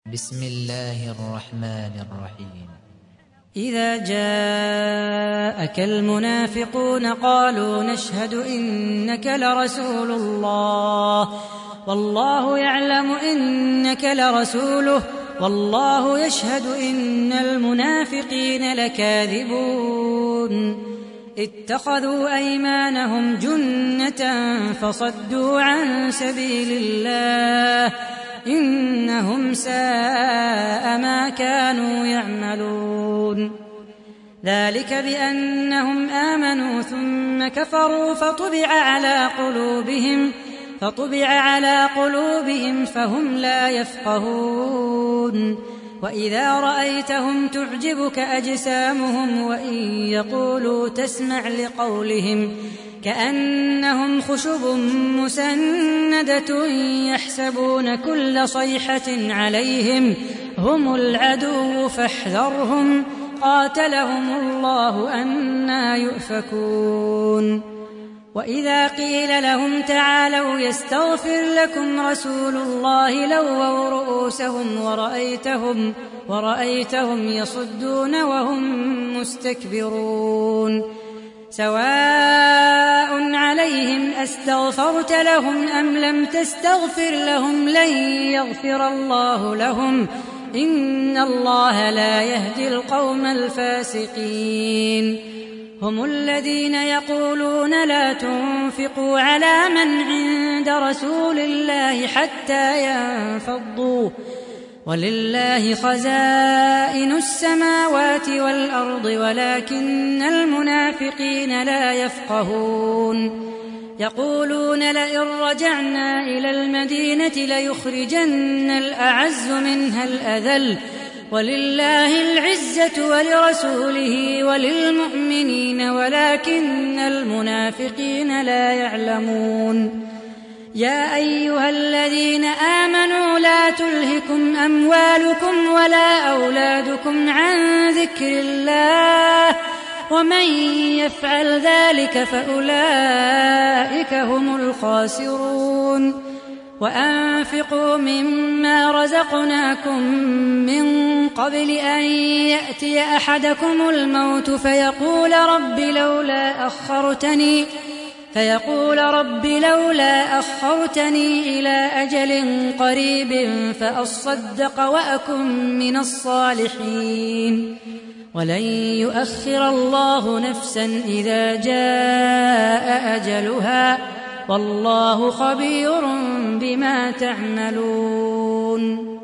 بسم الله الرحمن الرحيم. إذا جاءك المنافقون قالوا نشهد إنك لرسول الله والله يعلم إنك لرسوله والله يشهد إن المنافقين لكاذبون اتخذوا أيمانهم جنة فصدوا عن سبيل الله إنهم ساء ما كانوا يعملون ذلك بأنهم آمنوا ثم كفروا فطبع على قلوبهم فهم لا يفقهون وإذا رأيتهم تعجبك أجسامهم وإن يقولوا تسمع لقولهم كأنهم خشب مسندة يحسبون كل صيحة عليهم هم العدو فاحذرهم قاتلهم الله أنى يؤفكون وإذا قيل لهم تعالوا يستغفر لكم رسول الله لووا رؤوسهم ورأيتهم يصدون وهم مستكبرون سواء عليهم أستغفرت لهم أم لم تستغفر لهم لن يغفر الله لهم إن الله لا يهدي القوم الفاسقين هم الذين يقولون لا تنفقوا على من عند رسول الله حتى ينفضوا ولله خزائن السماوات والأرض ولكن المنافقين لا يفقهون يقولون لئن رجعنا إلى المدينة ليخرجن الأعز منها الأذل ولله العزة ولرسوله وللمؤمنين ولكن المنافقين لا يعلمون يا أيها الذين آمنوا لا تلهكم أموالكم ولا أولادكم عن ذكر الله ومن يفعل ذلك فأولئك هم الخاسرون وأنفقوا مما رزقناكم من قبل أن يأتي أحدكم الموت فيقول رب لولا أخرتني إلى أجل قريب فأصدق وأكن من الصالحين ولن يؤخر الله نفسا إذا جاء أجلها والله خبير بما تعملون.